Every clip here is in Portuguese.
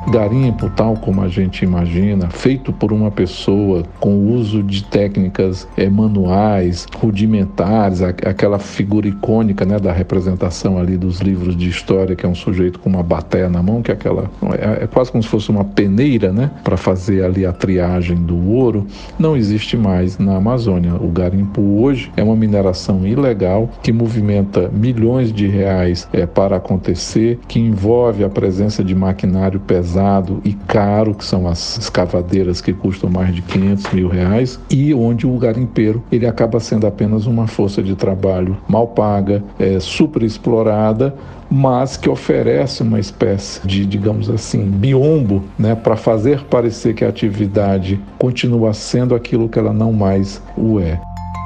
Garimpo, tal como a gente imagina, feito por uma pessoa com o uso de técnicas manuais, rudimentares, aquela figura icônica, né, da representação ali dos livros de história, que é um sujeito com uma bateia na mão, que é quase como se fosse uma peneira, né, para fazer ali a triagem do ouro, não existe mais na Amazônia. O garimpo hoje é uma mineração ilegal que movimenta milhões de reais para acontecer, que envolve a presença de maquinário pesado e caro, que são as escavadeiras que custam mais de 500 mil reais, e onde o garimpeiro ele acaba sendo apenas uma força de trabalho mal paga, super explorada, mas que oferece uma espécie de, digamos assim, biombo, né, para fazer parecer que a atividade continua sendo aquilo que ela não mais o é.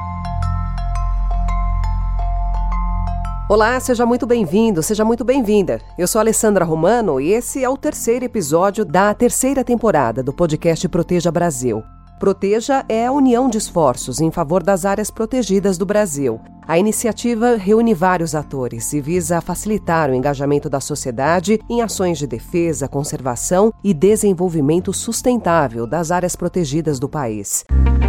Olá, seja muito bem-vindo, seja muito bem-vinda. Eu sou Alessandra Romano e esse é o terceiro episódio da terceira temporada do podcast Proteja Brasil. Proteja é a união de esforços em favor das áreas protegidas do Brasil. A iniciativa reúne vários atores e visa facilitar o engajamento da sociedade em ações de defesa, conservação e desenvolvimento sustentável das áreas protegidas do país.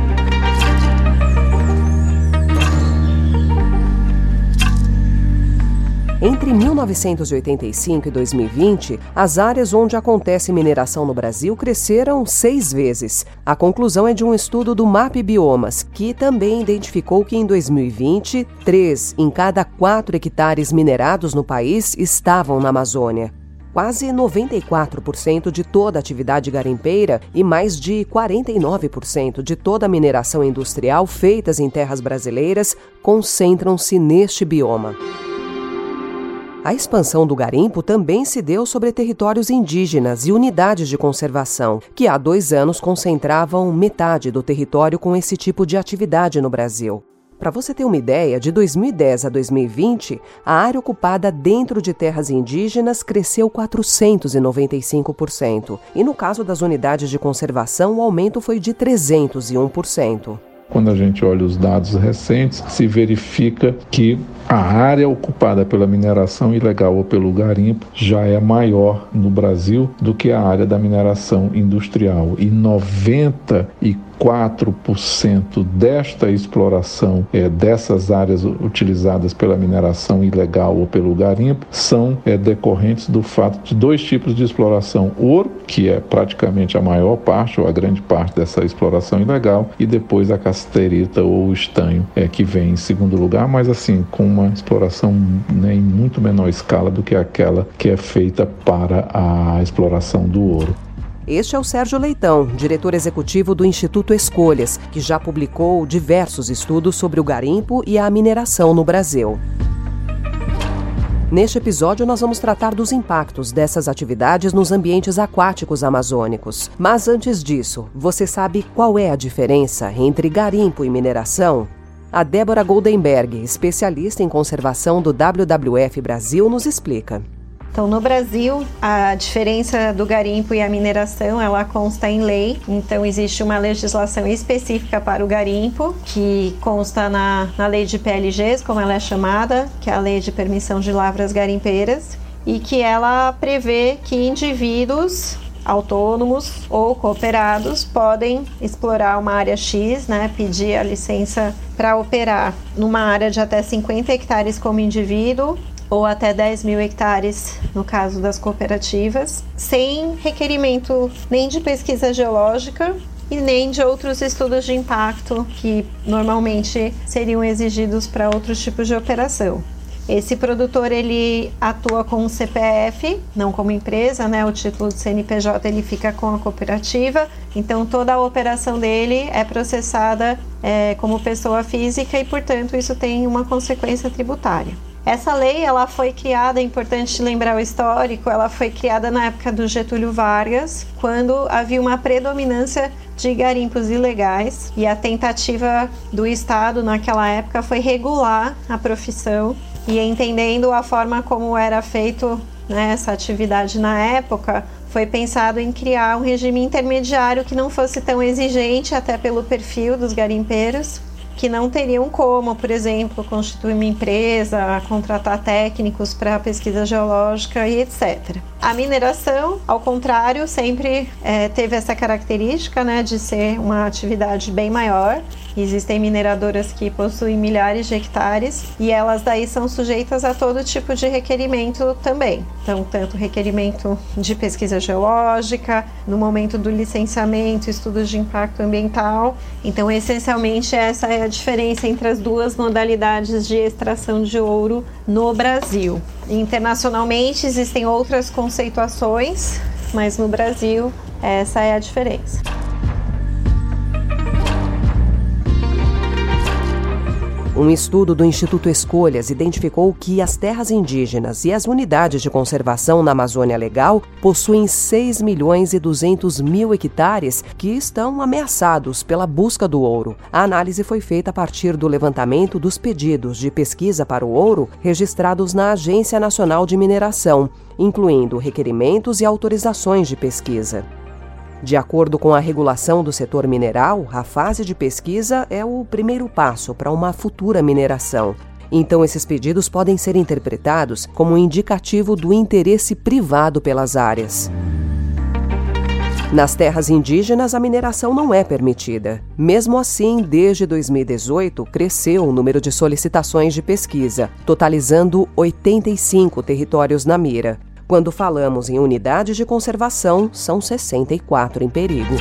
Entre 1985 e 2020, as áreas onde acontece mineração no Brasil cresceram 6 vezes. A conclusão é de um estudo do MAP Biomas, que também identificou que em 2020, 3 em cada 4 hectares minerados no país estavam na Amazônia. Quase 94% de toda a atividade garimpeira e mais de 49% de toda a mineração industrial feitas em terras brasileiras concentram-se neste bioma. A expansão do garimpo também se deu sobre territórios indígenas e unidades de conservação, que há 2 anos concentravam metade do território com esse tipo de atividade no Brasil. Para você ter uma ideia, de 2010 a 2020, a área ocupada dentro de terras indígenas cresceu 495%. E no caso das unidades de conservação, o aumento foi de 301%. Quando a gente olha os dados recentes, se verifica que a área ocupada pela mineração ilegal ou pelo garimpo já é maior no Brasil do que a área da mineração industrial. E 94% desta exploração dessas áreas utilizadas pela mineração ilegal ou pelo garimpo são decorrentes do fato de 2 tipos de exploração: ouro, que é praticamente a maior parte ou a grande parte dessa exploração ilegal, e depois a cassiterita ou o estanho, que vem em segundo lugar, mas assim com uma exploração em muito menor escala do que aquela que é feita para a exploração do ouro. Este é o Sérgio Leitão, diretor executivo do Instituto Escolhas, que já publicou diversos estudos sobre o garimpo e a mineração no Brasil. Neste episódio, nós vamos tratar dos impactos dessas atividades nos ambientes aquáticos amazônicos. Mas antes disso, você sabe qual é a diferença entre garimpo e mineração? A Débora Goldenberg, especialista em conservação do WWF Brasil, nos explica. Então, no Brasil, a diferença do garimpo e a mineração, ela consta em lei. Então, existe uma legislação específica para o garimpo, que consta na lei de PLGs, como ela é chamada, que é a Lei de Permissão de Lavras Garimpeiras, e que ela prevê que indivíduos autônomos ou cooperados podem explorar uma área X, pedir a licença para operar numa área de até 50 hectares como indivíduo, ou até 10 mil hectares no caso das cooperativas, sem requerimento nem de pesquisa geológica e nem de outros estudos de impacto que normalmente seriam exigidos para outros tipos de operação. Esse produtor, ele atua com um CPF, não como empresa, o título de CNPJ ele fica com a cooperativa, então toda a operação dele é processada como pessoa física e, portanto, isso tem uma consequência tributária. Essa lei, ela foi criada, é importante lembrar o histórico, ela foi criada na época do Getúlio Vargas, quando havia uma predominância de garimpos ilegais, e a tentativa do Estado naquela época foi regular a profissão, e entendendo a forma como era feito essa atividade na época, foi pensado em criar um regime intermediário que não fosse tão exigente, até pelo perfil dos garimpeiros, que não teriam como, por exemplo, constituir uma empresa, contratar técnicos para pesquisa geológica e etc. A mineração, ao contrário, sempre teve essa característica, né, de ser uma atividade bem maior. Existem mineradoras que possuem milhares de hectares e elas daí são sujeitas a todo tipo de requerimento também. Então, tanto requerimento de pesquisa geológica, no momento do licenciamento, estudos de impacto ambiental. Então, essencialmente, essa é a diferença entre as duas modalidades de extração de ouro no Brasil. Internacionalmente, existem outras conceituações, mas no Brasil, essa é a diferença. Um estudo do Instituto Escolhas identificou que as terras indígenas e as unidades de conservação na Amazônia Legal possuem 6.200.000 hectares que estão ameaçados pela busca do ouro. A análise foi feita a partir do levantamento dos pedidos de pesquisa para o ouro registrados na Agência Nacional de Mineração, incluindo requerimentos e autorizações de pesquisa. De acordo com a regulação do setor mineral, a fase de pesquisa é o primeiro passo para uma futura mineração. Então, esses pedidos podem ser interpretados como um indicativo do interesse privado pelas áreas. Nas terras indígenas, a mineração não é permitida. Mesmo assim, desde 2018, cresceu o número de solicitações de pesquisa, totalizando 85 territórios na mira. Quando falamos em unidades de conservação, são 64 em perigo.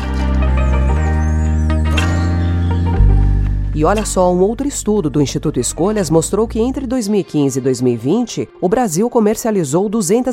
E olha só, um outro estudo do Instituto Escolhas mostrou que entre 2015 e 2020, o Brasil comercializou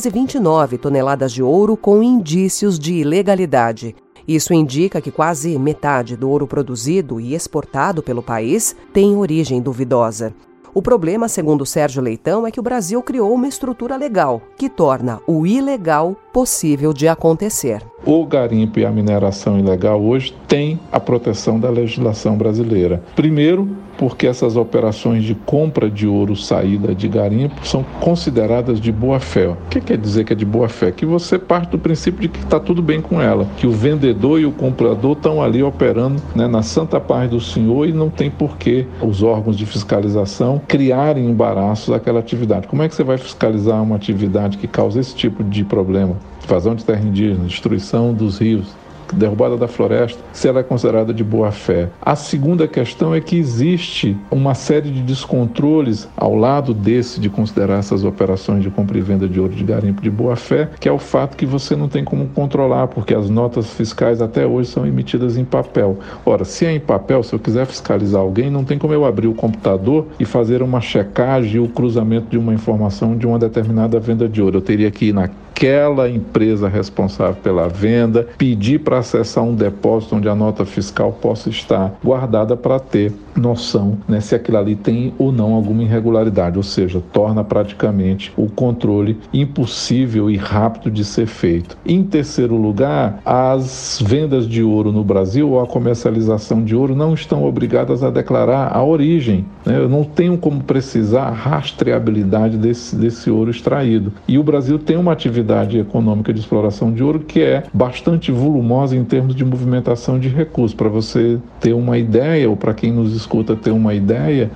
229 toneladas de ouro com indícios de ilegalidade. Isso indica que quase metade do ouro produzido e exportado pelo país tem origem duvidosa. O problema, segundo Sérgio Leitão, é que o Brasil criou uma estrutura legal que torna o ilegal possível de acontecer. O garimpo e a mineração ilegal hoje têm a proteção da legislação brasileira. Primeiro, porque essas operações de compra de ouro saída de garimpo são consideradas de boa-fé. O que quer dizer que é de boa-fé? Que você parte do princípio de que está tudo bem com ela, que o vendedor e o comprador estão ali operando, né, na santa paz do Senhor, e não tem por que os órgãos de fiscalização criarem embaraços àquela atividade. Como é que você vai fiscalizar uma atividade que causa esse tipo de problema? Invasão de terra indígena, destruição dos rios, derrubada da floresta, se ela é considerada de boa-fé. A segunda questão é que existe uma série de descontroles ao lado desse de considerar essas operações de compra e venda de ouro de garimpo de boa-fé, que é o fato que você não tem como controlar, porque as notas fiscais até hoje são emitidas em papel. Ora, se é em papel, se eu quiser fiscalizar alguém, não tem como eu abrir o computador e fazer uma checagem e o cruzamento de uma informação de uma determinada venda de ouro. Eu teria que ir naquela empresa responsável pela venda, pedir para acessar um depósito onde a nota fiscal possa estar guardada para ter noção, né, se aquilo ali tem ou não alguma irregularidade, ou seja, torna praticamente o controle impossível e rápido de ser feito. Em terceiro lugar, as vendas de ouro no Brasil ou a comercialização de ouro não estão obrigadas a declarar a origem, né? Eu não tenho como precisar a rastreabilidade desse ouro extraído. E o Brasil tem uma atividade econômica de exploração de ouro que é bastante volumosa em termos de movimentação de recursos. Para você ter uma ideia, ou para quem nos escuta ter uma ideia,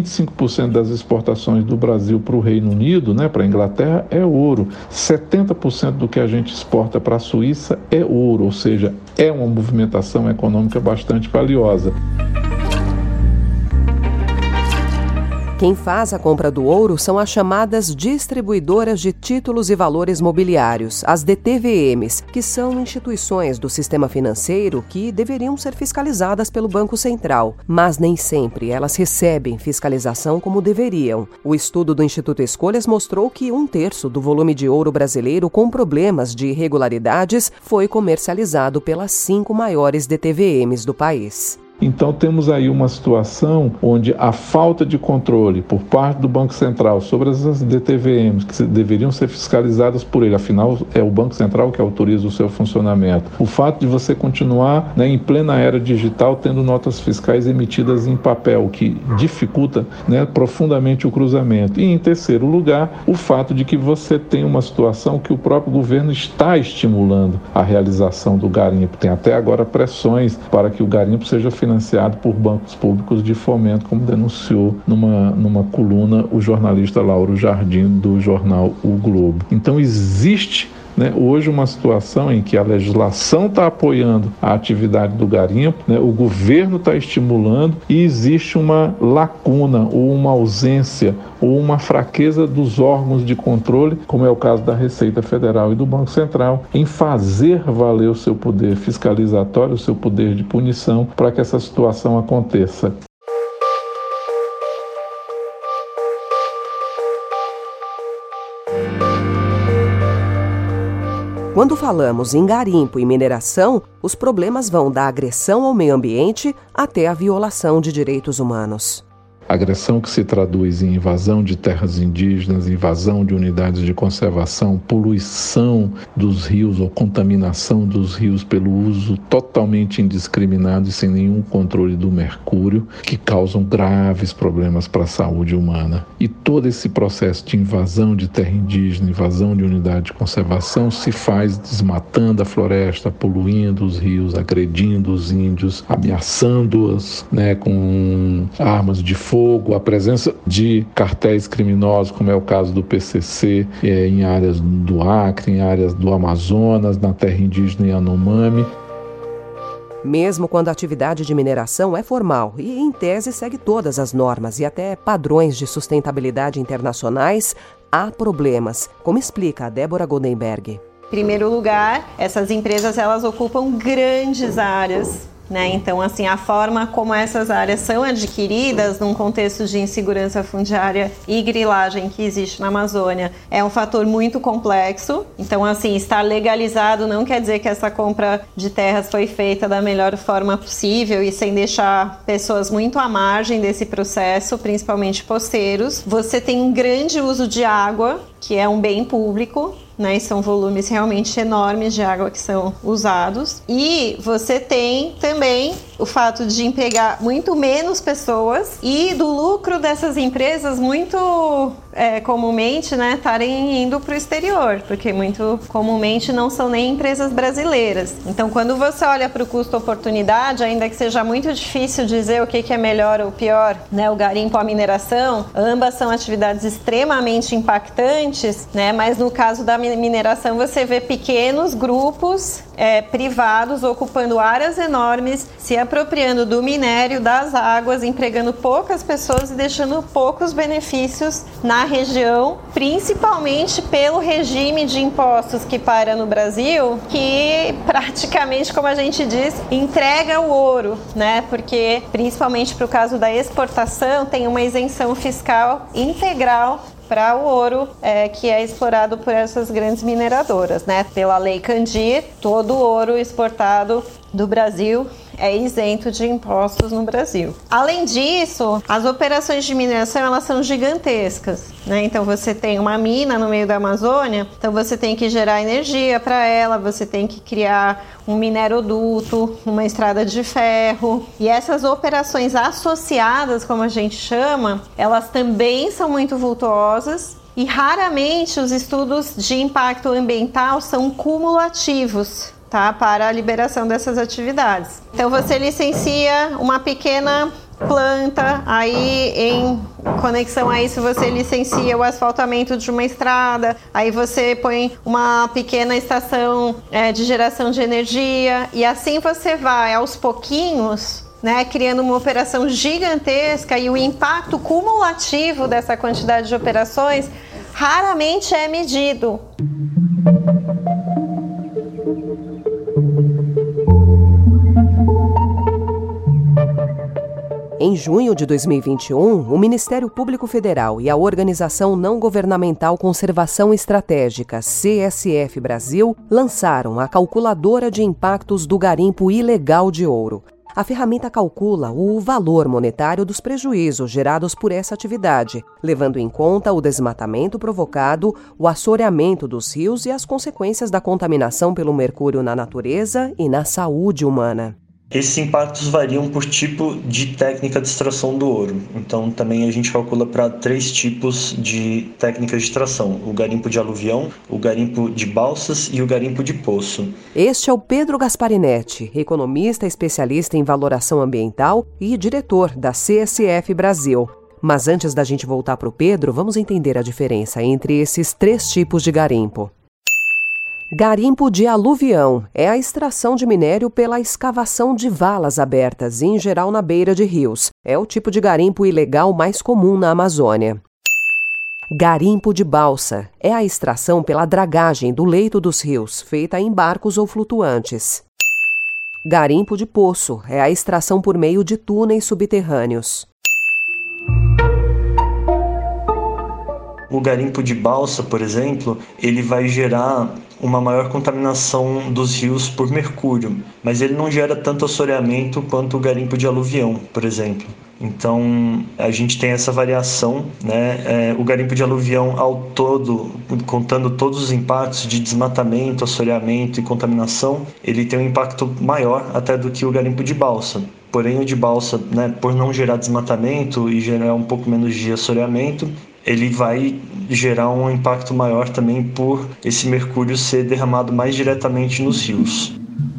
25% das exportações do Brasil para o Reino Unido, né, para a Inglaterra, é ouro. 70% do que a gente exporta para a Suíça é ouro, ou seja, é uma movimentação econômica bastante valiosa. Quem faz a compra do ouro são as chamadas distribuidoras de títulos e valores mobiliários, as DTVMs, que são instituições do sistema financeiro que deveriam ser fiscalizadas pelo Banco Central, mas nem sempre elas recebem fiscalização como deveriam. O estudo do Instituto Escolhas mostrou que 1/3 do volume de ouro brasileiro com problemas de irregularidades foi comercializado pelas 5 maiores DTVMs do país. Então temos aí uma situação onde a falta de controle por parte do Banco Central sobre essas DTVMs, que deveriam ser fiscalizadas por ele, afinal é o Banco Central que autoriza o seu funcionamento. O fato de você continuar, né, em plena era digital tendo notas fiscais emitidas em papel, o que dificulta, né, profundamente o cruzamento. E em terceiro lugar, o fato de que você tem uma situação que o próprio governo está estimulando a realização do garimpo. Tem até agora pressões para que o garimpo seja financiado por bancos públicos de fomento, como denunciou numa coluna o jornalista Lauro Jardim do jornal O Globo. Então existe, né, hoje uma situação em que a legislação está apoiando a atividade do garimpo, né, o governo está estimulando e existe uma lacuna ou uma ausência ou uma fraqueza dos órgãos de controle, como é o caso da Receita Federal e do Banco Central, em fazer valer o seu poder fiscalizatório, o seu poder de punição, para que essa situação aconteça. Quando falamos em garimpo e mineração, os problemas vão da agressão ao meio ambiente até a violação de direitos humanos. Agressão que se traduz em invasão de terras indígenas, invasão de unidades de conservação, poluição dos rios ou contaminação dos rios pelo uso totalmente indiscriminado e sem nenhum controle do mercúrio, que causam graves problemas para a saúde humana. E todo esse processo de invasão de terra indígena, invasão de unidade de conservação se faz desmatando a floresta, poluindo os rios, agredindo os índios, ameaçando-os, né, com armas de fogo, a presença de cartéis criminosos, como é o caso do PCC, em áreas do Acre, em áreas do Amazonas, na terra indígena Yanomami. Mesmo quando a atividade de mineração é formal e, em tese, segue todas as normas e até padrões de sustentabilidade internacionais, há problemas, como explica a Débora Goldenberg. Em primeiro lugar, essas empresas elas ocupam grandes áreas. Então, assim, a forma como essas áreas são adquiridas num contexto de insegurança fundiária e grilagem que existe na Amazônia é um fator muito complexo. Então, assim, estar legalizado não quer dizer que essa compra de terras foi feita da melhor forma possível e sem deixar pessoas muito à margem desse processo, principalmente poceiros. Você tem um grande uso de água, que é um bem público, e são volumes realmente enormes de água que são usados. E você tem também o fato de empregar muito menos pessoas e do lucro dessas empresas muito comumente estarem indo para o exterior, porque muito comumente não são nem empresas brasileiras. Então, quando você olha para o custo-oportunidade, ainda que seja muito difícil dizer o que é melhor ou pior, o garimpo ou a mineração, ambas são atividades extremamente impactantes, mas no caso da mineração você vê pequenos grupos privados ocupando áreas enormes, se apropriando do minério, das águas, empregando poucas pessoas e deixando poucos benefícios na região, principalmente pelo regime de impostos que paira no Brasil, que praticamente, como a gente diz, entrega o ouro, porque principalmente para o caso da exportação tem uma isenção fiscal integral para o ouro que é explorado por essas grandes mineradoras, Pela Lei Candir, todo o ouro exportado do Brasil é isento de impostos no Brasil. Além disso, as operações de mineração elas são gigantescas, Então você tem uma mina no meio da Amazônia, então você tem que gerar energia para ela, você tem que criar um mineroduto, uma estrada de ferro. E essas operações associadas, como a gente chama, elas também são muito vultuosas. E raramente os estudos de impacto ambiental são cumulativos, para a liberação dessas atividades. Então você licencia uma pequena planta, aí em conexão a isso você licencia o asfaltamento de uma estrada, aí você põe uma pequena estação de geração de energia e assim você vai aos pouquinhos, criando uma operação gigantesca e o impacto cumulativo dessa quantidade de operações raramente é medido. Em junho de 2021, o Ministério Público Federal e a Organização Não Governamental Conservação Estratégica, CSF Brasil, lançaram a Calculadora de Impactos do Garimpo Ilegal de Ouro. A ferramenta calcula o valor monetário dos prejuízos gerados por essa atividade, levando em conta o desmatamento provocado, o assoreamento dos rios e as consequências da contaminação pelo mercúrio na natureza e na saúde humana. Esses impactos variam por tipo de técnica de extração do ouro. Então, também a gente calcula para 3 tipos de técnicas de extração: o garimpo de aluvião, o garimpo de balsas e o garimpo de poço. Este é o Pedro Gasparinetti, economista especialista em valoração ambiental e diretor da CSF Brasil. Mas antes da gente voltar para o Pedro, vamos entender a diferença entre esses 3 tipos de garimpo. Garimpo de aluvião é a extração de minério pela escavação de valas abertas, em geral na beira de rios. É o tipo de garimpo ilegal mais comum na Amazônia. Garimpo de balsa é a extração pela dragagem do leito dos rios, feita em barcos ou flutuantes. Garimpo de poço é a extração por meio de túneis subterrâneos. O garimpo de balsa, por exemplo, ele vai gerar uma maior contaminação dos rios por mercúrio, mas ele não gera tanto assoreamento quanto o garimpo de aluvião, por exemplo. Então, a gente tem essa variação, né? O garimpo de aluvião ao todo, contando todos os impactos de desmatamento, assoreamento e contaminação, ele tem um impacto maior até do que o garimpo de balsa. Porém, o de balsa, né, por não gerar desmatamento e gerar um pouco menos de assoreamento, ele vai gerar um impacto maior também por esse mercúrio ser derramado mais diretamente nos rios.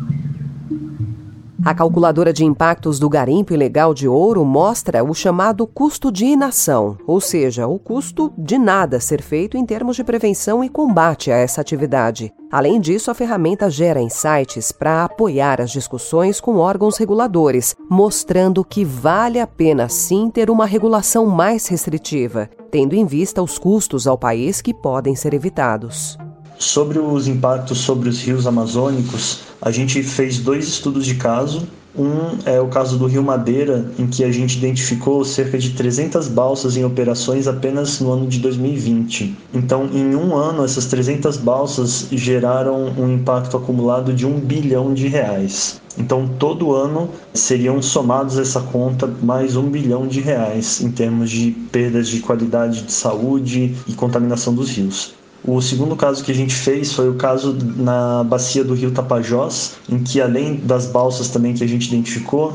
A calculadora de impactos do garimpo ilegal de ouro mostra o chamado custo de inação, ou seja, o custo de nada ser feito em termos de prevenção e combate a essa atividade. Além disso, a ferramenta gera insights para apoiar as discussões com órgãos reguladores, mostrando que vale a pena sim ter uma regulação mais restritiva, tendo em vista os custos ao país que podem ser evitados. Sobre os impactos sobre os rios amazônicos, a gente fez 2 estudos de caso. Um é o caso do Rio Madeira, em que a gente identificou cerca de 300 balsas em operações apenas no ano de 2020. Então, em um ano, essas 300 balsas geraram um impacto acumulado de R$1 bilhão. Então, todo ano seriam somados essa conta mais R$1 bilhão em termos de perdas de qualidade de saúde e contaminação dos rios. O segundo caso que a gente fez foi o caso na bacia do rio Tapajós, em que além das balsas também que a gente identificou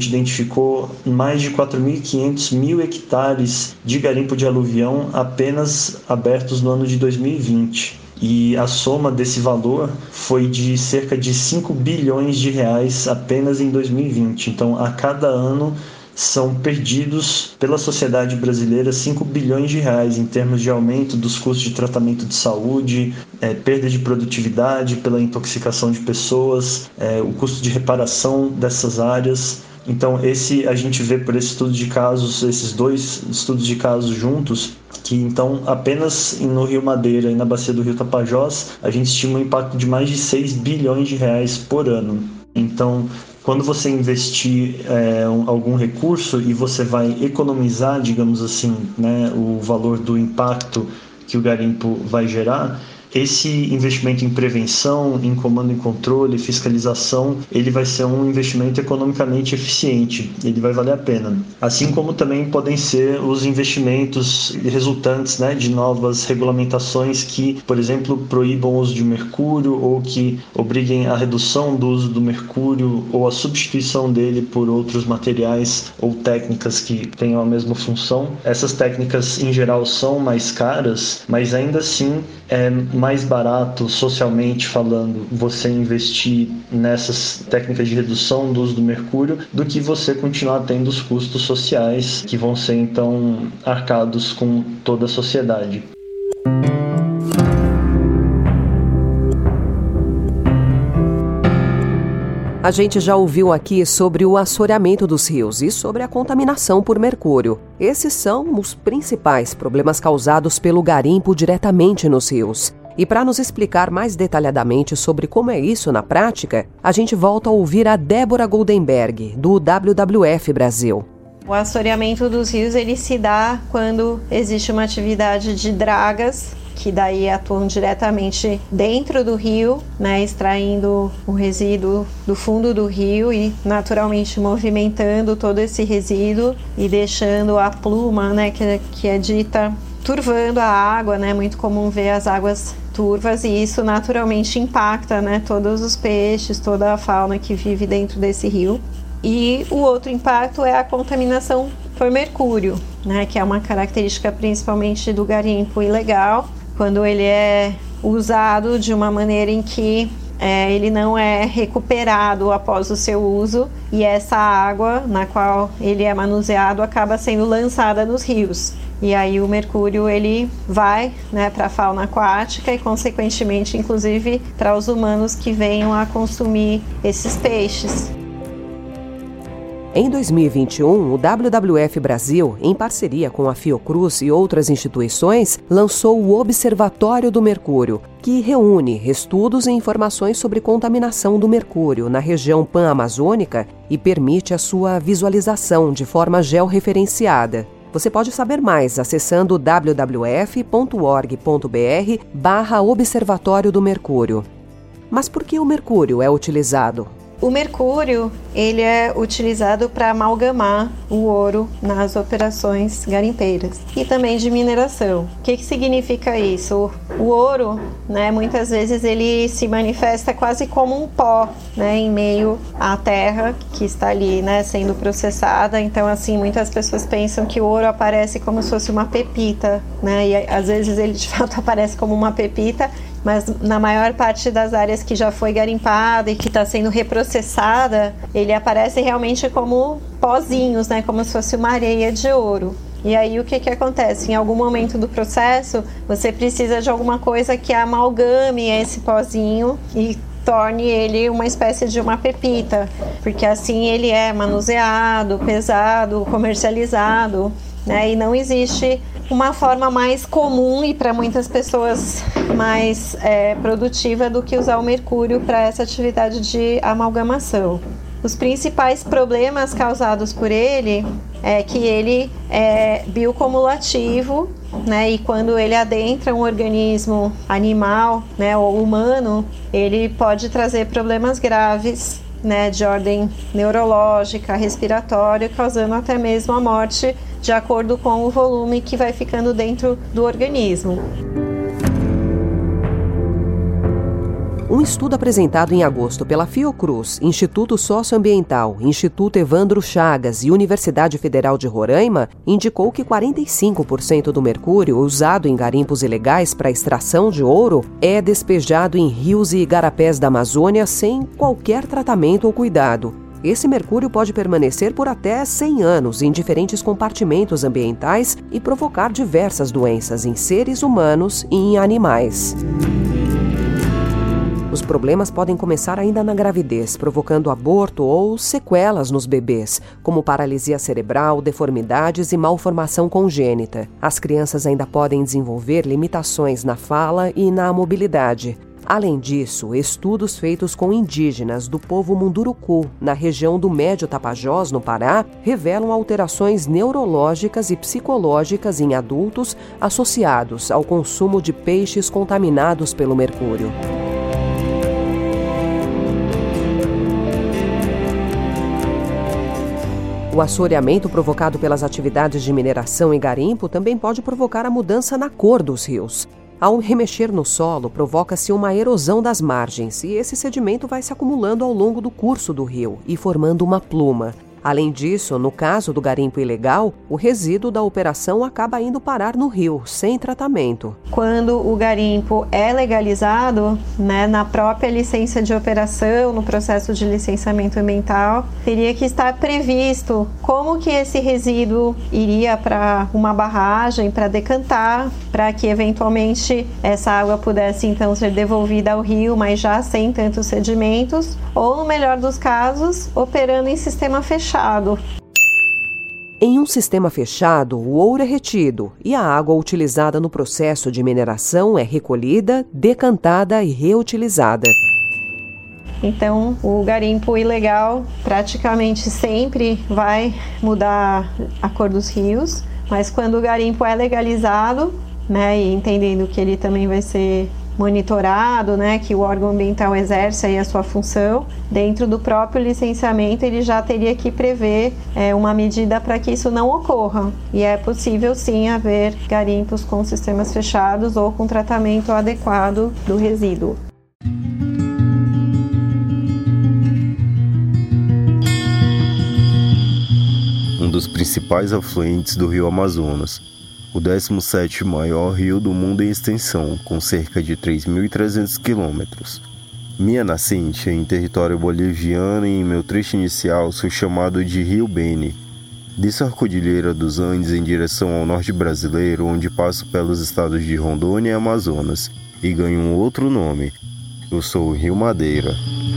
mais de 4.500 mil hectares de garimpo de aluvião apenas abertos no ano de 2020. E a soma desse valor foi de cerca de R$5 bilhões apenas em 2020. Então, a cada ano são perdidos pela sociedade brasileira R$5 bilhões em termos de aumento dos custos de tratamento de saúde, perda de produtividade pela intoxicação de pessoas, o custo de reparação dessas áreas. Então, a gente vê por esse estudo de casos, esses 2 estudos de casos juntos, que então apenas no Rio Madeira e na bacia do rio Tapajós, a gente estima um impacto de mais de R$6 bilhões por ano. Então, quando você investir algum recurso e você vai economizar, digamos assim, né, o valor do impacto que o garimpo vai gerar, esse investimento em prevenção, em comando e controle, fiscalização, ele vai ser um investimento economicamente eficiente, ele vai valer a pena. Assim como também podem ser os investimentos resultantes, né, de novas regulamentações que, por exemplo, proíbam o uso de mercúrio ou que obriguem a redução do uso do mercúrio ou a substituição dele por outros materiais ou técnicas que tenham a mesma função. Essas técnicas, em geral, são mais caras, mas ainda assim é mais barato, socialmente falando, você investir nessas técnicas de redução do uso do mercúrio do que você continuar tendo os custos sociais que vão ser, então, arcados com toda a sociedade. A gente já ouviu aqui sobre o assoreamento dos rios e sobre a contaminação por mercúrio. Esses são os principais problemas causados pelo garimpo diretamente nos rios. E para nos explicar mais detalhadamente sobre como é isso na prática, a gente volta a ouvir a Débora Goldenberg, do WWF Brasil. O assoreamento dos rios ele se dá quando existe uma atividade de dragas, que daí atuam diretamente dentro do rio, né, extraindo o resíduo do fundo do rio e naturalmente movimentando todo esse resíduo e deixando a pluma, né, que é dita, turvando a água, né, muito comum ver as águas turvas, e isso naturalmente impacta, né, todos os peixes, toda a fauna que vive dentro desse rio. E o outro impacto é a contaminação por mercúrio, né, que é uma característica principalmente do garimpo ilegal, quando ele é usado de uma maneira em que ele não é recuperado após o seu uso, e essa água na qual ele é manuseado acaba sendo lançada nos rios. E aí o mercúrio ele vai, né, para a fauna aquática e, consequentemente, inclusive para os humanos que venham a consumir esses peixes. Em 2021, o WWF Brasil, em parceria com a Fiocruz e outras instituições, lançou o Observatório do Mercúrio, que reúne estudos e informações sobre contaminação do mercúrio na região pan-amazônica e permite a sua visualização de forma georreferenciada. Você pode saber mais acessando www.org.br/Observatório do Mercúrio. Mas por que o mercúrio é utilizado? O mercúrio, ele é utilizado para amalgamar o ouro nas operações garimpeiras e também de mineração. O que significa isso? O ouro, né, muitas vezes ele se manifesta quase como um pó, né, em meio à terra que está ali, né, sendo processada. Então, assim, muitas pessoas pensam que o ouro aparece como se fosse uma pepita, né, e às vezes ele de fato aparece como uma pepita, mas na maior parte das áreas que já foi garimpada e que está sendo reprocessada, ele aparece realmente como pozinhos, né? Como se fosse uma areia de ouro. E aí o que acontece? Em algum momento do processo, você precisa de alguma coisa que amalgame esse pozinho e torne ele uma espécie de uma pepita, porque assim ele é manuseado, pesado, comercializado, né? E não existe uma forma mais comum e para muitas pessoas mais produtiva do que usar o mercúrio para essa atividade de amalgamação. Os principais problemas causados por ele é que ele é biocumulativo, né? E quando ele adentra um organismo animal, né, ou humano, ele pode trazer problemas graves, né, de ordem neurológica, respiratória, causando até mesmo a morte, de acordo com o volume que vai ficando dentro do organismo. Um estudo apresentado em agosto pela Fiocruz, Instituto Socioambiental, Instituto Evandro Chagas e Universidade Federal de Roraima indicou que 45% do mercúrio usado em garimpos ilegais para extração de ouro é despejado em rios e igarapés da Amazônia sem qualquer tratamento ou cuidado. Esse mercúrio pode permanecer por até 100 anos em diferentes compartimentos ambientais e provocar diversas doenças em seres humanos e em animais. Os problemas podem começar ainda na gravidez, provocando aborto ou sequelas nos bebês, como paralisia cerebral, deformidades e malformação congênita. As crianças ainda podem desenvolver limitações na fala e na mobilidade. Além disso, estudos feitos com indígenas do povo Munduruku, na região do Médio Tapajós, no Pará, revelam alterações neurológicas e psicológicas em adultos associados ao consumo de peixes contaminados pelo mercúrio. O assoreamento provocado pelas atividades de mineração e garimpo também pode provocar a mudança na cor dos rios. Ao remexer no solo, provoca-se uma erosão das margens e esse sedimento vai se acumulando ao longo do curso do rio e formando uma pluma. Além disso, no caso do garimpo ilegal, o resíduo da operação acaba indo parar no rio, sem tratamento. Quando o garimpo é legalizado, né, na própria licença de operação, no processo de licenciamento ambiental, teria que estar previsto como que esse resíduo iria para uma barragem para decantar, para que eventualmente essa água pudesse então ser devolvida ao rio, mas já sem tantos sedimentos, ou no melhor dos casos, operando em sistema fechado. Em um sistema fechado, o ouro é retido e a água utilizada no processo de mineração é recolhida, decantada e reutilizada. Então, o garimpo ilegal praticamente sempre vai mudar a cor dos rios, mas quando o garimpo é legalizado, né, e entendendo que ele também vai ser monitorado, né, que o órgão ambiental exerce aí a sua função, dentro do próprio licenciamento ele já teria que prever uma medida para que isso não ocorra. E é possível sim haver garimpos com sistemas fechados ou com tratamento adequado do resíduo. Um dos principais afluentes do rio Amazonas, o 17º maior rio do mundo em extensão, com cerca de 3.300 quilômetros. Minha nascente é em território boliviano e em meu trecho inicial sou chamado de Rio Beni. Desço a Cordilheira dos Andes em direção ao norte brasileiro, onde passo pelos estados de Rondônia e Amazonas, e ganho um outro nome. Eu sou o Rio Madeira.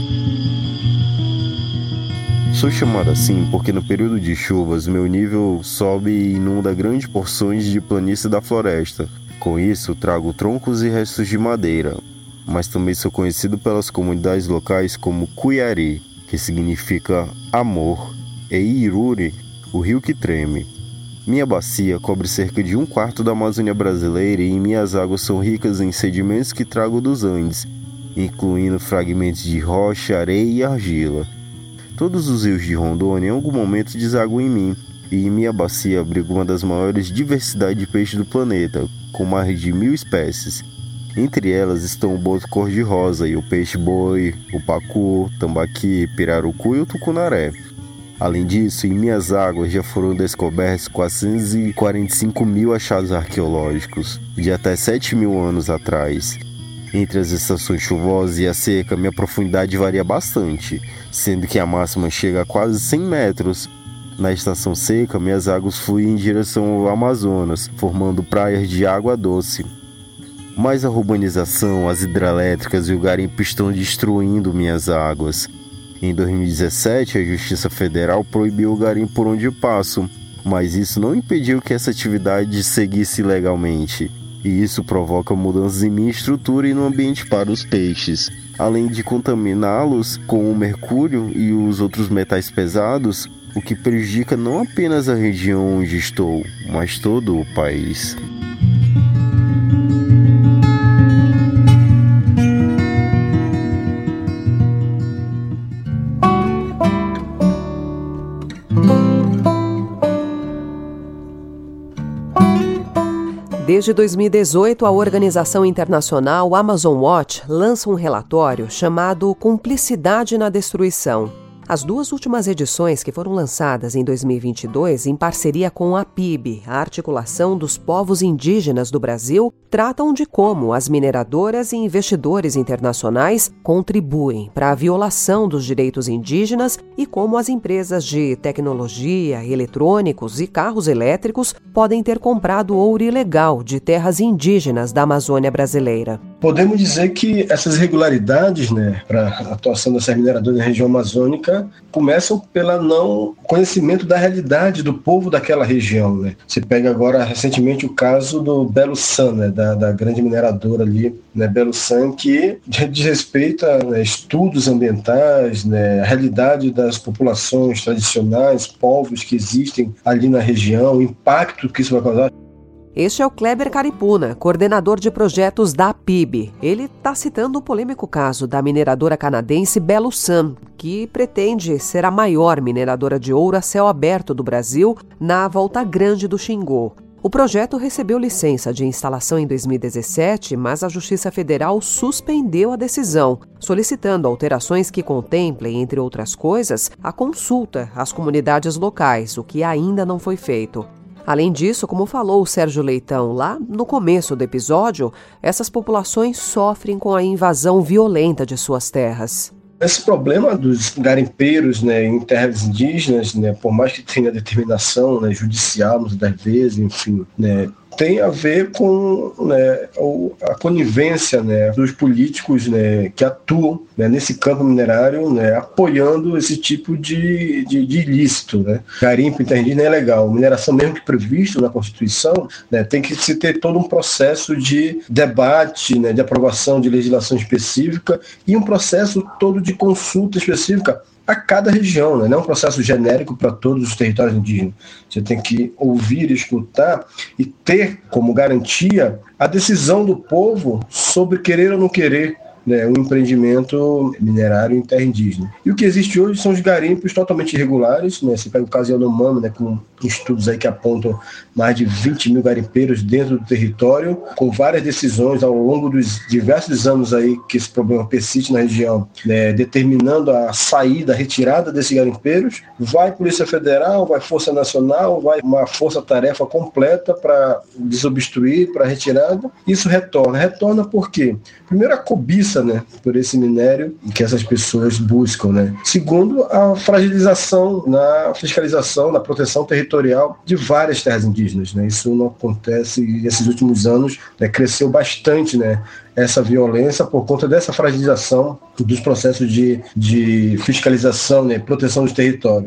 Sou chamado assim porque no período de chuvas meu nível sobe e inunda grandes porções de planície da floresta. Com isso, trago troncos e restos de madeira, mas também sou conhecido pelas comunidades locais como Cuiari, que significa amor, e Iruri, o rio que treme. Minha bacia cobre cerca de 1/4 da Amazônia brasileira e minhas águas são ricas em sedimentos que trago dos Andes, incluindo fragmentos de rocha, areia e argila. Todos os rios de Rondônia em algum momento desaguam em mim, e em minha bacia abrigo uma das maiores diversidades de peixes do planeta, com mais de 1000 espécies. Entre elas estão o boto cor-de-rosa e o peixe-boi, o pacu, tambaqui, pirarucu e o tucunaré. Além disso, em minhas águas já foram descobertos 445 mil achados arqueológicos, de até 7 mil anos atrás. Entre as estações chuvosas e a seca, minha profundidade varia bastante, sendo que a máxima chega a quase 100 metros. Na estação seca, minhas águas fluem em direção ao Amazonas, formando praias de água doce. Mas a urbanização, as hidrelétricas e o garimpo estão destruindo minhas águas. Em 2017, a Justiça Federal proibiu o garimpo por onde eu passo, mas isso não impediu que essa atividade seguisse legalmente. E isso provoca mudanças em minha estrutura e no ambiente para os peixes, além de contaminá-los com o mercúrio e os outros metais pesados, o que prejudica não apenas a região onde estou, mas todo o país. Desde 2018, a organização internacional Amazon Watch lança um relatório chamado Cumplicidade na Destruição. As duas últimas edições, que foram lançadas em 2022 em parceria com a PIB, a Articulação dos Povos Indígenas do Brasil, tratam de como as mineradoras e investidores internacionais contribuem para a violação dos direitos indígenas e como as empresas de tecnologia, eletrônicos e carros elétricos podem ter comprado ouro ilegal de terras indígenas da Amazônia brasileira. Podemos dizer que essas irregularidades, para a atuação dessas mineradoras na região amazônica começam pelo não conhecimento da realidade do povo daquela região. Você pega agora recentemente o caso do Belo Sun, da grande mineradora ali, Belo Sun, que diz respeito a estudos ambientais, a realidade das populações tradicionais, povos que existem ali na região, o impacto que isso vai causar. Este é o Kleber Caripuna, coordenador de projetos da PIB. Ele está citando o polêmico caso da mineradora canadense Belo Sun, que pretende ser a maior mineradora de ouro a céu aberto do Brasil na Volta Grande do Xingô. O projeto recebeu licença de instalação em 2017, mas a Justiça Federal suspendeu a decisão, solicitando alterações que contemplem, entre outras coisas, a consulta às comunidades locais, o que ainda não foi feito. Além disso, como falou o Sérgio Leitão lá no começo do episódio, essas populações sofrem com a invasão violenta de suas terras. Esse problema dos garimpeiros em terras indígenas, por mais que tenha determinação judicial, muitas das vezes, enfim, tem a ver com a conivência dos políticos que atuam nesse campo minerário, apoiando esse tipo de ilícito. Garimpo em terra indígena é legal. Mineração, mesmo que previsto na Constituição, tem que se ter todo um processo de debate, de aprovação de legislação específica e um processo todo de consulta específica a cada região, não é um processo genérico para todos os territórios indígenas. Você tem que ouvir, escutar e ter como garantia a decisão do povo sobre querer ou não querer um empreendimento minerário em terra indígena. E o que existe hoje são os garimpos totalmente irregulares, você pega o caso Yanomami, com estudos aí que apontam mais de 20 mil garimpeiros dentro do território, com várias decisões ao longo dos diversos anos aí que esse problema persiste na região, né, determinando a saída, a retirada desses garimpeiros. Vai Polícia Federal, vai Força Nacional, vai uma força-tarefa completa para desobstruir, para retirada. Isso retorna por quê? Primeiro, a cobiça, né, por esse minério que essas pessoas buscam, né? Segundo, a fragilização na fiscalização, na proteção territorial de várias terras indígenas, né? Isso não acontece, e nesses últimos anos, né, cresceu bastante, né, essa violência por conta dessa fragilização dos processos de fiscalização, né, proteção do território.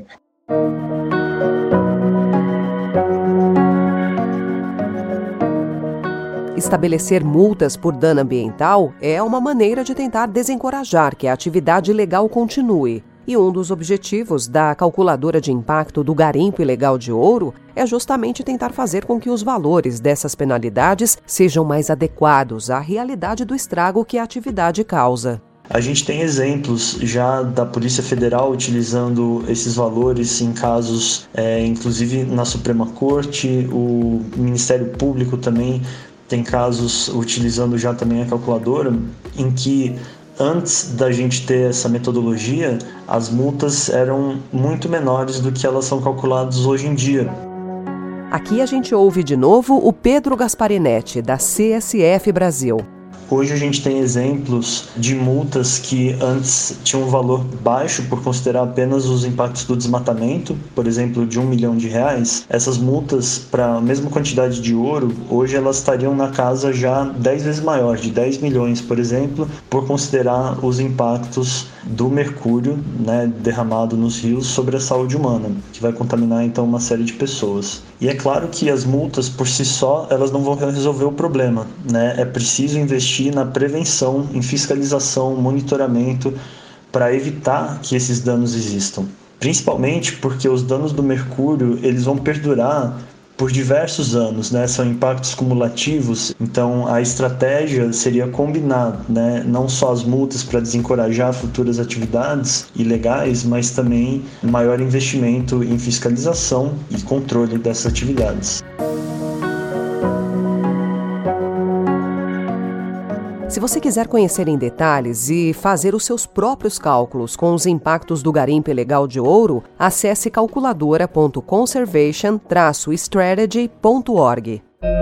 Estabelecer multas por dano ambiental é uma maneira de tentar desencorajar que a atividade ilegal continue. E um dos objetivos da calculadora de impacto do garimpo ilegal de ouro é justamente tentar fazer com que os valores dessas penalidades sejam mais adequados à realidade do estrago que a atividade causa. A gente tem exemplos já da Polícia Federal utilizando esses valores em casos, inclusive na Suprema Corte, o Ministério Público também tem casos utilizando já também a calculadora, em que antes da gente ter essa metodologia, as multas eram muito menores do que elas são calculadas hoje em dia. Aqui a gente ouve de novo o Pedro Gasparinetti, da CSF Brasil. Hoje a gente tem exemplos de multas que antes tinham um valor baixo por considerar apenas os impactos do desmatamento, por exemplo, de R$1 milhão. Essas multas para a mesma quantidade de ouro, hoje elas estariam na casa já 10 vezes maior, de 10 milhões, por exemplo, por considerar os impactos do mercúrio, né, derramado nos rios sobre a saúde humana, que vai contaminar então uma série de pessoas. E é claro que as multas por si só, elas não vão resolver o problema, né? É preciso investir na prevenção, em fiscalização, monitoramento, para evitar que esses danos existam. Principalmente porque os danos do mercúrio, eles vão perdurar por diversos anos, né? São impactos cumulativos, então a estratégia seria combinar, né, não só as multas para desencorajar futuras atividades ilegais, mas também maior investimento em fiscalização e controle dessas atividades. Se você quiser conhecer em detalhes e fazer os seus próprios cálculos com os impactos do garimpo ilegal de ouro, acesse calculadora.conservation-strategy.org.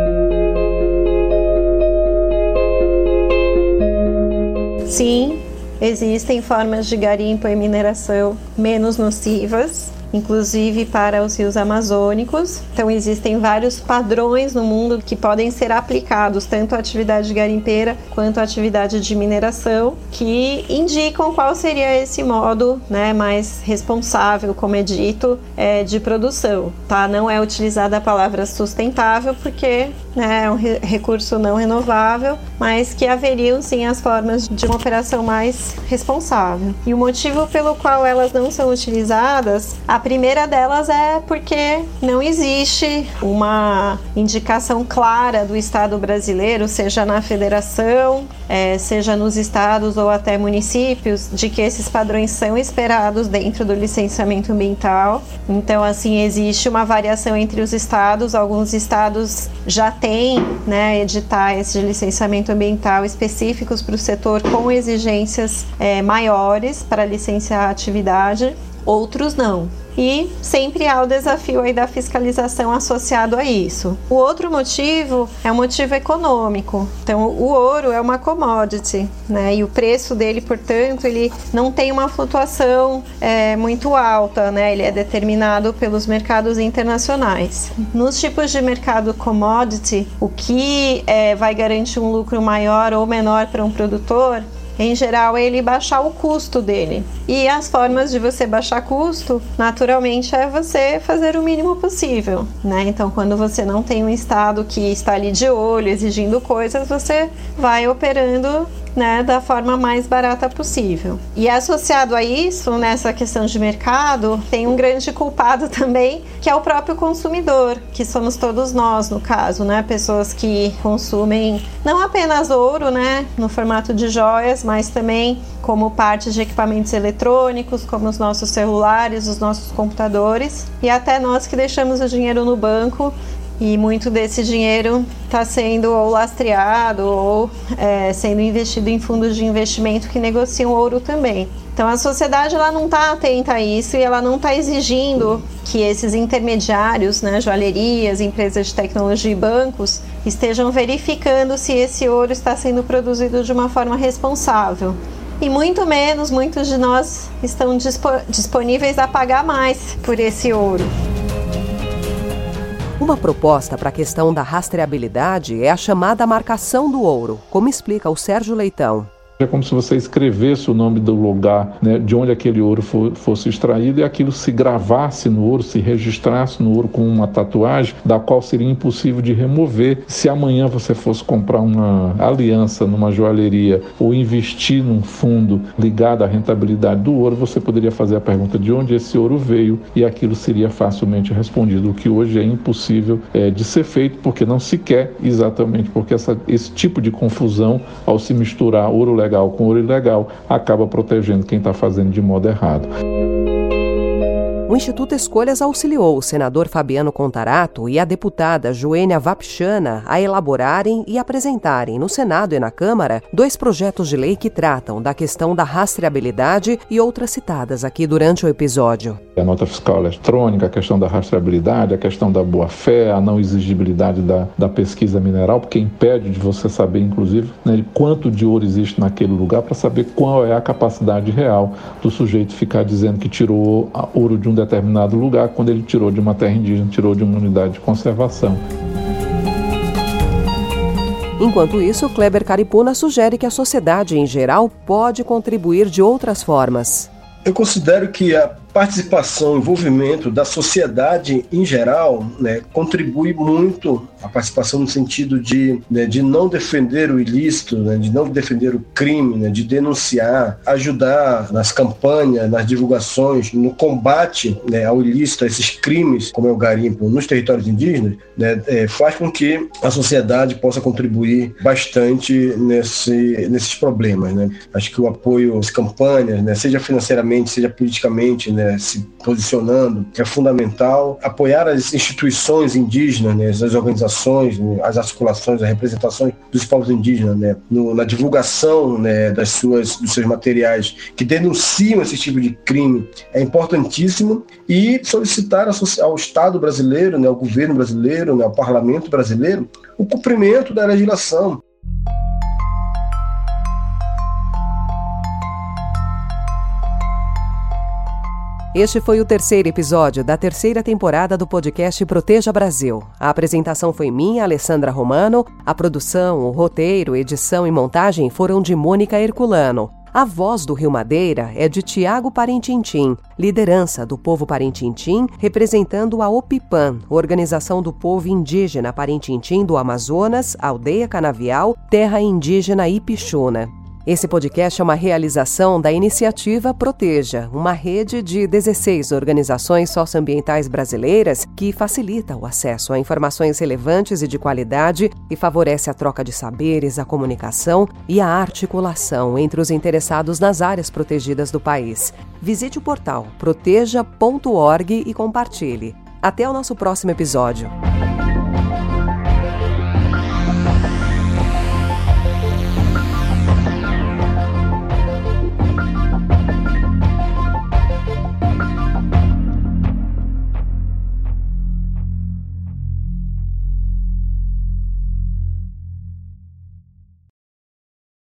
Sim, existem formas de garimpo e mineração menos nocivas, inclusive para os rios amazônicos. Então existem vários padrões no mundo que podem ser aplicados tanto à atividade garimpeira quanto à atividade de mineração, que indicam qual seria esse modo, né, mais responsável, como é dito, de produção. Tá? Não é utilizada a palavra sustentável porque, né, é um recurso não renovável, mas que haveriam sim as formas de uma operação mais responsável. E o motivo pelo qual elas não são utilizadas, a primeira delas é porque não existe uma indicação clara do Estado brasileiro, seja na federação, seja nos estados ou até municípios, de que esses padrões são esperados dentro do licenciamento ambiental. Então, assim, existe uma variação entre os estados. Alguns estados já têm, né, editais de licenciamento ambiental específicos para o setor com exigências maiores para licenciar a atividade, outros não. E sempre há o desafio aí da fiscalização associado a isso. O outro motivo é um motivo econômico. Então, o ouro é uma commodity, né? E o preço dele, portanto, ele não tem uma flutuação muito alta, né? Ele é determinado pelos mercados internacionais. Nos tipos de mercado commodity, o que vai garantir um lucro maior ou menor para um produtor, em geral, é ele baixar o custo dele. E as formas de você baixar custo, naturalmente, é você fazer o mínimo possível, né? Então, quando você não tem um estado que está ali de olho, exigindo coisas, você vai operando né, da forma mais barata possível. E associado a isso, nessa questão de mercado, tem um grande culpado também, que é o próprio consumidor, que somos todos nós, no caso, né, pessoas que consumem não apenas ouro, né, no formato de joias, mas também como partes de equipamentos eletrônicos, como os nossos celulares, os nossos computadores, e até nós que deixamos o dinheiro no banco, e muito desse dinheiro está sendo ou lastreado ou sendo investido em fundos de investimento que negociam ouro também. Então a sociedade ela não está atenta a isso e ela não está exigindo que esses intermediários, né, joalherias, empresas de tecnologia e bancos, estejam verificando se esse ouro está sendo produzido de uma forma responsável. E muito menos, muitos de nós estão disponíveis a pagar mais por esse ouro. Uma proposta para a questão da rastreabilidade é a chamada marcação do ouro, como explica o Sérgio Leitão. É como se você escrevesse o nome do lugar, né, de onde aquele ouro fosse extraído, e aquilo se gravasse no ouro, se registrasse no ouro com uma tatuagem, da qual seria impossível de remover. Se amanhã você fosse comprar uma aliança numa joalheria ou investir num fundo ligado à rentabilidade do ouro, você poderia fazer a pergunta de onde esse ouro veio e aquilo seria facilmente respondido, o que hoje é impossível de ser feito, porque não se quer, exatamente porque esse tipo de confusão, ao se misturar ouro legal com ouro ilegal, acaba protegendo quem está fazendo de modo errado. O Instituto Escolhas auxiliou o senador Fabiano Contarato e a deputada Joênia Vapchana a elaborarem e apresentarem no Senado e na Câmara 2 projetos de lei que tratam da questão da rastreabilidade e outras citadas aqui durante o episódio. A nota fiscal eletrônica, a questão da rastreabilidade, a questão da boa-fé, a não exigibilidade da pesquisa mineral, porque impede de você saber, inclusive, né, quanto de ouro existe naquele lugar, para saber qual é a capacidade real do sujeito ficar dizendo que tirou ouro de um determinado lugar, quando ele tirou de uma terra indígena, tirou de uma unidade de conservação. Enquanto isso, Kleber Caripuna sugere que a sociedade em geral pode contribuir de outras formas. Eu considero que a participação, envolvimento da sociedade em geral, né, contribui muito, a participação no sentido de não defender o ilícito, né, de não defender o crime, né, de denunciar, ajudar nas campanhas, nas divulgações, no combate, né, ao ilícito, a esses crimes, como é o garimpo, nos territórios indígenas, né, faz com que a sociedade possa contribuir bastante nesses problemas, né. Acho que o apoio às campanhas, né, seja financeiramente, seja politicamente, né, se posicionando, é fundamental. Apoiar as instituições indígenas, né, as organizações, as articulações, as representações dos povos indígenas, né, na divulgação, né, dos seus materiais que denunciam esse tipo de crime é importantíssimo, e solicitar ao Estado brasileiro, né, ao governo brasileiro, né, ao parlamento brasileiro, o cumprimento da legislação. Este foi o 3º episódio da 3ª temporada do podcast Proteja Brasil. A apresentação foi minha, Alessandra Romano. A produção, o roteiro, edição e montagem foram de Mônica Herculano. A voz do Rio Madeira é de Tiago Parentintim, liderança do povo Parentintim, representando a OPIPAN, Organização do Povo Indígena Parentintim do Amazonas, Aldeia Canavial, Terra Indígena Ipixuna. Esse podcast é uma realização da iniciativa Proteja, uma rede de 16 organizações socioambientais brasileiras que facilita o acesso a informações relevantes e de qualidade e favorece a troca de saberes, a comunicação e a articulação entre os interessados nas áreas protegidas do país. Visite o portal proteja.org e compartilhe. Até o nosso próximo episódio.